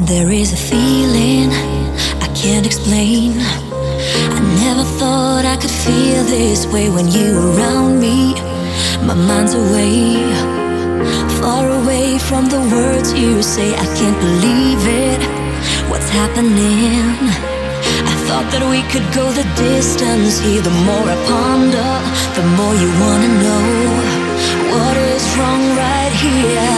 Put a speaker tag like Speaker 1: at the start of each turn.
Speaker 1: There is a feeling I can't explain. I never thought I could feel this way when you're around me. My mind's away, far away from the words you say. I can't believe it, what's happening? I thought that we could go the distance here. The more I ponder, the more you wanna know what is wrong right here.